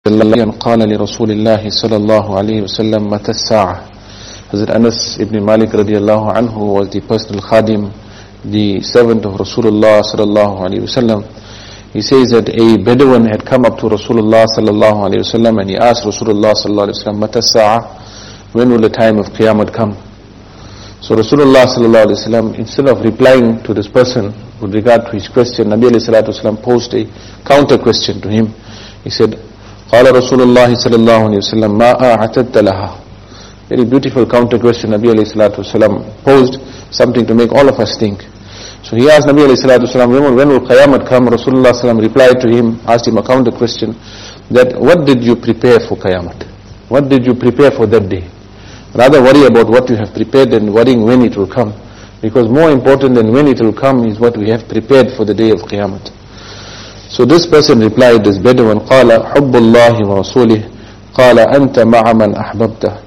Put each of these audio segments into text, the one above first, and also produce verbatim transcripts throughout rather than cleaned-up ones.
قال لرسول الله صلى الله عليه وسلم متى الساعة. Hazrat Anas ibn Malik radiallahu anhu was the personal khadim, the servant of Rasulullah sallallahu alayhi wasallam. He says that a Bedouin had come up to Rasulullah sallallahu alayhi wasallam and he asked Rasulullah sallallahu alayhi wasallam, Mata sa'a, when will the time of Qiyamah come? So Rasulullah sallallahu alayhi wasallam, instead of replying to this person with regard to his question, Nabi alayhi salatu wasallam posed a counter question to him. He said, قال رسول الله صلى الله عليه وسلم ما أعتدت لها. Very beautiful counter question Nabi alayhi salatu wasalam posed, something to make all of us think. So he asked Nabi alayhi salatu wasalam, when, when will Qiyamah come? Rasulullah sallam replied to him, asked him a counter question, that what did you prepare for Qiyamah? What did you prepare for that day? Rather worry about what you have prepared than worrying when it will come. Because more important than when it will come is what we have prepared for the day of Qiyamah. So this person replied, this Bedouin, قال حب الله ورسوله قال أنت مع من أحببته.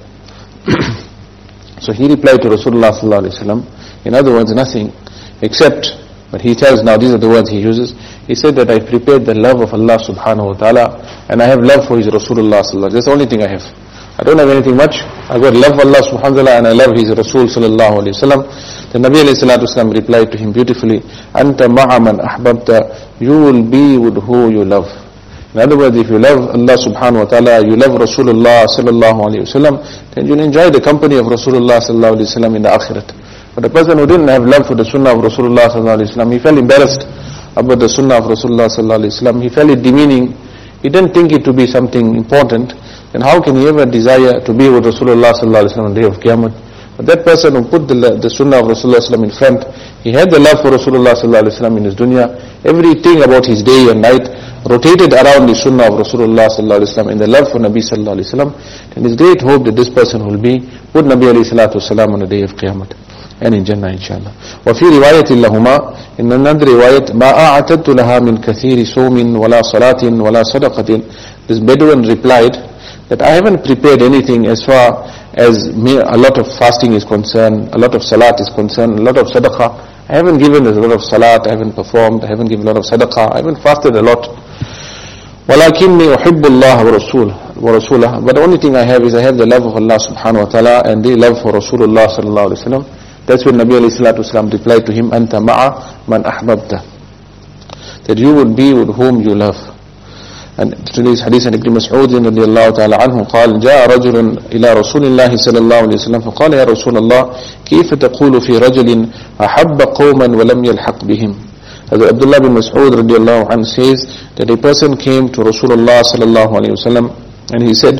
So he replied to Rasulullah sallallahu alaihi wasallam, in other words, nothing except, but he tells now, these are the words he uses, he said that I prepared the love of Allah subhanahu wa ta'ala and I have love for his Rasulullah sallallahu alaihi wasallam. That's the only thing I have. I don't have anything much. I got love for Allah subhanahu wa ta'ala and I love his Rasul sallallahu alaihi wasallam. The Nabi alayhi salatu wasallam replied to him beautifully, Anta ma'a man ahbabta, you will be with who you love. In other words, if you love Allah subhanahu wa ta'ala, you love Rasulullah sallallahu alayhi wasallam, then you'll enjoy the company of Rasulullah sallallahu alayhi wasallam in the akhirat. But a person who didn't have love for the sunnah of Rasulullah sallallahu alayhi wasallam, he felt embarrassed about the sunnah of Rasulullah sallallahu alayhi wasallam, he felt it demeaning, he didn't think it to be something important, then how can he ever desire to be with Rasulullah sallallahu alayhi wasallam on the day of Qiyamah? But that person who put the, the sunnah of Rasulullah sallallahu alayhi wasallam in front, he had the love for Rasulullah sallallahu alayhi wasallam in his dunya, everything about his day and night rotated around the sunnah of Rasulullah sallallahu alayhi wasallam and the love for Nabi sallallahu alayhi wasallam, and it's great hope that this person will be with Nabi alayhi salatu wasalam on the day of Qiyamah and in Jannah inshallah. وفي رواية لهما in another riwayat ما أعتدت لها من كثير صوم ولا صلاة ولا صدقة. This Bedouin replied that I haven't prepared anything as far as a lot of fasting is concerned, a lot of salat is concerned, a lot of sadaqah. I haven't given a lot of salat, I haven't performed, I haven't given a lot of sadaqah, I haven't fasted a lot. وَلَكِنِّي أُحِبُّ اللَّهَ وَرَسُولَهُ. But the only thing I have is I have the love of Allah subhanahu wa ta'ala and the love for Rasulullah sallallahu alayhi wa sallam. That's when Nabi alayhi salatu wasalam replied to him, أَنْتَ مَعَ مَنْ أَحْبَبْتَ. That you would be with whom you love. And today's hadith and Ibn Mas'ud رضي الله تعالى عنه قال جاء رجل إلى رسول الله صلى الله عليه وسلم فقال يا رسول الله كيف تقول في رجل أحب قوما ولم يلحق بهم. As Abdullah bin Mas'ud رضي الله عنه says that a person came to Rasulullah صلى الله عليه وسلم and he said,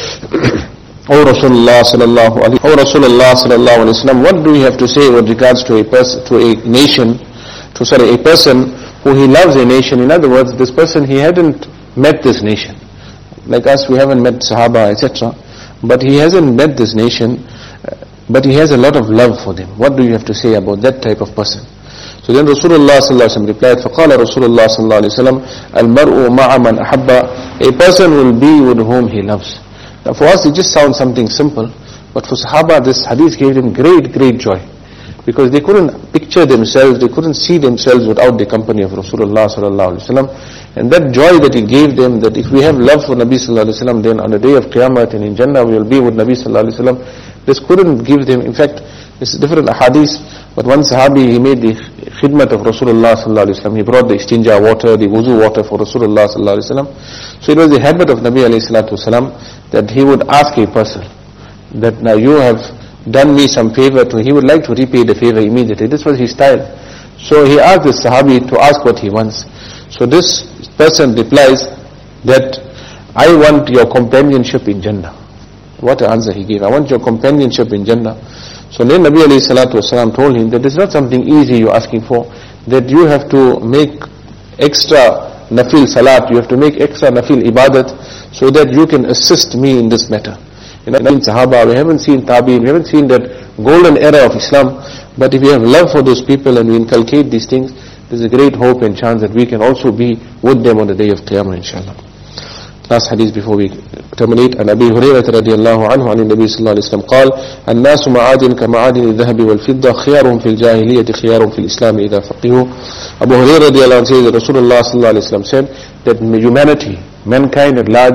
O Rasulullah sallallahu alayhi O Rasulullah sallallahu alayhi wasallam, what do you have to say with regards to a person, to a nation, to sorry, a person who he loves a nation? In other words, this person, he hadn't met this nation. Like us, we haven't met Sahaba, et cetera. But he hasn't met this nation, but he has a lot of love for them. What do you have to say about that type of person? So then Rasulullah sallallahu alayhi wa sallam replied, فَقَالَ رَسُولُ اللَّهِ صلى الله عليه وسلم الْمَرْءُ مَعَ مَنْ أَحَبَّ. A person will be with whom he loves. Now for us it just sounds something simple, but for Sahaba this hadith gave them great, great joy. Because they couldn't picture themselves, they couldn't see themselves without the company of Rasulullah sallallahu alaihi wasallam. And that joy that it gave them, that if we have love for Nabi sallallahu alaihi wasallam, then on the day of Qiyamah and in Jannah we will be with Nabi sallallahu alaihi wasallam. This couldn't give them, in fact, it's different hadith, but one Sahabi, he made the khidmat of Rasulullah sallallahu alaihi wasallam. He brought the istinja water, the wuzu water for Rasulullah sallallahu alaihi wasallam. So it was the habit of Nabi alayhi salatu wasallam that he would ask a person that now you have done me some favor, to he would like to repay the favor immediately. This was his style. So he asked the Sahabi to ask what he wants. So this person replies that I want your companionship in Jannah. What an answer he gave. I want your companionship in Jannah. So then Nabi alayhi salatu wasalam told him that it's not something easy you're asking for, that you have to make extra nafil salat, you have to make extra nafil ibadat so that you can assist me in this matter. In Sahaba, we haven't seen Tabi'in, we haven't seen that golden era of Islam, but if we have love for those people and we inculcate these things, there's a great hope and chance that we can also be with them on the day of Qiyamah inshallah. Last hadith before we terminate. And Abi Hurairah radiallahu anhu عن النبي صلى الله عليه وسلم قال الناس معادن كمعادن الذهب والفضة خيارهم في الجاهلية خيارهم في الإسلام إذا فقهوا. Abu Hurairah radiallahu anhu says that Rasulullah sallallahu alaihi wasallam said that humanity, mankind at large,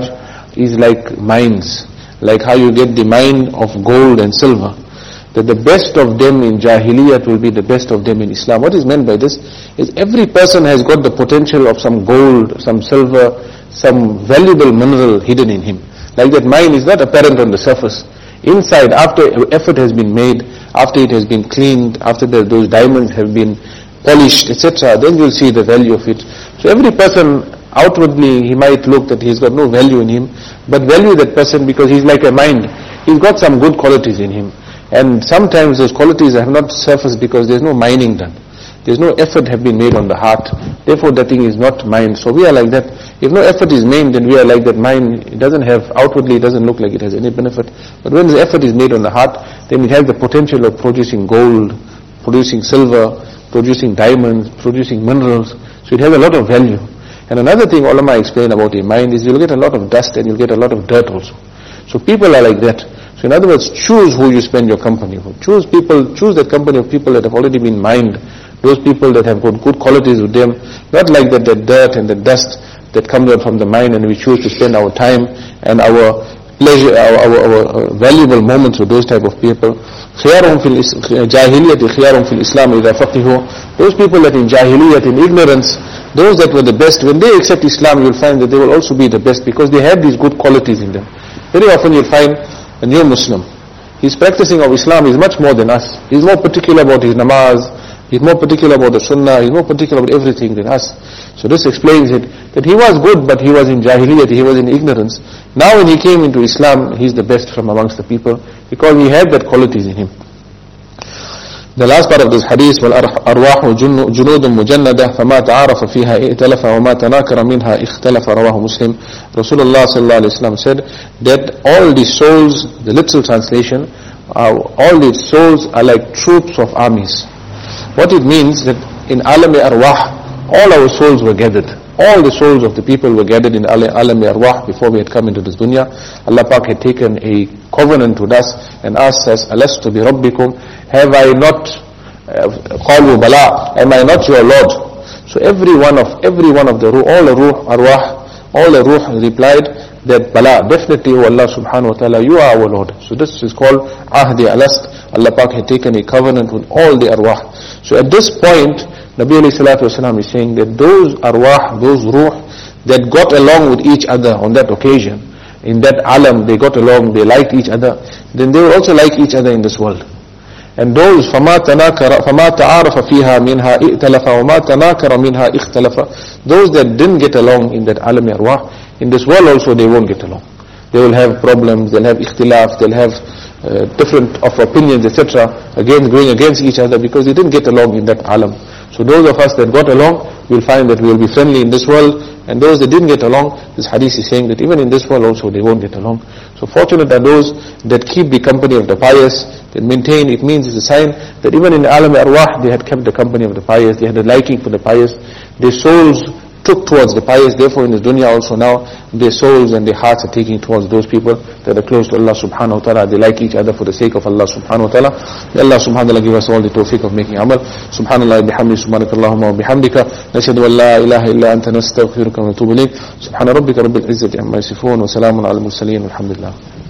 is like mines, like how you get the mine of gold and silver, that the best of them in Jahiliyyat will be the best of them in Islam. What is meant by this is every person has got the potential of some gold, some silver, some valuable mineral hidden in him. Like that mine is not apparent on the surface. Inside, after effort has been made, after it has been cleaned, after the, those diamonds have been polished, et cetera, then you'll see the value of it. So every person, outwardly, he might look that he's got no value in him, but value that person because he's like a mind. He's got some good qualities in him. And sometimes those qualities have not surfaced because there's no mining done. There's no effort have been made on the heart. Therefore that thing is not mined. So we are like that. If no effort is made, then we are like that mine. It doesn't have, outwardly it doesn't look like it has any benefit. But when the effort is made on the heart, then it has the potential of producing gold, producing silver, producing diamonds, producing minerals. So it has a lot of value. And another thing ulama explain about a mind is you'll get a lot of dust and you'll get a lot of dirt also. So people are like that. So in other words, choose who you spend your company with. Choose people, choose that company of people that have already been mined. Those people that have got good qualities with them. Not like that the dirt and the dust that comes out from the mine and we choose to spend our time and our pleasure, our, our, our valuable moments with those type of people. خيارهم في الجاهلية خيارهم في الإسلام إذا فقهوا. Those people that in Jahiliyyat, in ignorance, those that were the best, when they accept Islam, you'll find that they will also be the best because they have these good qualities in them. Very often you'll find a new Muslim, his practicing of Islam is much more than us. He's more particular about his namaz, he's more particular about the sunnah, he's more particular about everything than us. So this explains it, that he was good but he was in Jahiliyyat, he was in ignorance. Now when he came into Islam, he's the best from amongst the people because he had that qualities in him. The last part of this hadith, وَالْأَرْوَاحُ جُنُودٌ مُجَنَّدَةٌ فَمَا تَعَارَفَ فِيهَا ائْتَلَفَ وَمَا تَنَاكَرَ مِنْهَا اِخْتَلَفَ رواه Muslim. Rasulullah sallallahu alayhi wa sallam said that all the souls, the literal translation, uh, all the souls are like troops of armies. What it means that in Alam-e-Arwah, all our souls were gathered. All the souls of the people were gathered in Alam-e-Arwah before we had come into this dunya. Allah Pak had taken a covenant with us and asked us, Alastu bi Rabbikum, have I not, qalu bala, am I not your Lord? So every one of, every one of the ruh, all the ruh, arwah, all the ruh replied that bala, definitely, O Allah subhanahu wa ta'ala, you are our Lord. So this is called ahdi alast. Allah Pak had taken a covenant with all the arwah. So at this point, Nabi alayhi salatu wasalam is saying that those arwah, those ruh, that got along with each other on that occasion, in that alam, they got along, they liked each other, then they will also like each other in this world. And those فَمَا تَنَاكَرَ فَمَا تَعَارَفَ فِيهَا مِنْهَا اِئْتَلَفَ وَمَا تَنَاكَرَ مِنْهَا اِخْتَلَفَ. Those that didn't get along in that alam arwah, in this world also they won't get along. They will have problems, they'll have ikhtilaf, they'll have uh, different of opinions, et cetera, against going against each other because they didn't get along in that alam. So those of us that got along, we'll find that we will be friendly in this world, and those that didn't get along, this hadith is saying that even in this world also they won't get along. So fortunate are those that keep the company of the pious, that maintain, it means it's a sign that even in Alam Arwah they had kept the company of the pious, they had a liking for the pious, their souls took towards the pious, therefore in this dunya also now, their souls and their hearts are taking towards those people that are close to Allah subhanahu wa ta'ala, they like each other for the sake of Allah subhanahu wa ta'ala. May Allah subhanahu wa ta'ala give us all the tawfiq of making amal. Subhanallah bihamdi, subhanakallahumma wa bihamdika, nashhadu an la ilaha illa anta nastaghfiruka wa natubu ilayk. Subhana rabbika rabbil izzati amma yasifun wa salamun ala al-mursaleen walhamdulillah.